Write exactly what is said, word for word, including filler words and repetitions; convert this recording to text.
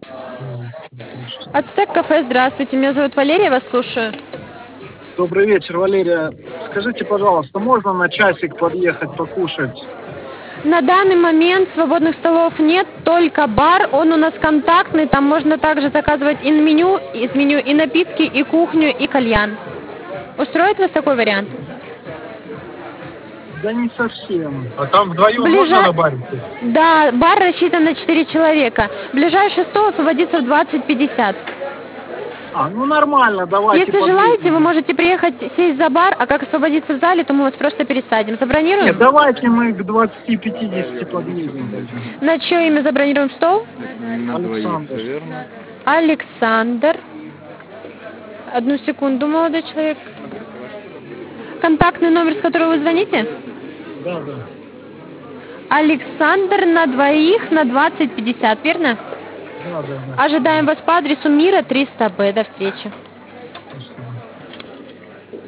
М, отлично. Ацтек кафе, здравствуйте, меня зовут Валерия, вас слушаю. Добрый вечер, Валерия. Скажите, пожалуйста, можно на часик подъехать покушать? На данный момент свободных столов нет, только бар, он у нас контактный, там можно также заказывать и меню, из меню и напитки, и кухню, и кальян. Устроит вас такой вариант? Да не совсем. А там вдвоем можно Ближа... на баре сесть? Да, бар рассчитан на четыре человека. Ближайший стол освободится в двадцать пятьдесят. А, ну нормально, давайте Если желаете, вы подъедем. можете приехать сесть за бар, а как освободиться в зале, то мы вас просто пересадим. Нет, Забронируем? давайте мы к двадцати пятидесяти подъедем тогда. На чье имя забронируем стол? На двоих, Александр. все верно? Александр. Одну секунду, молодой человек. Контактный номер, с которого вы звоните? Да, да. Александр на двоих на двадцать пятьдесят, верно? Да, да, да. Ожидаем вас по адресу Мира триста Б. До встречи.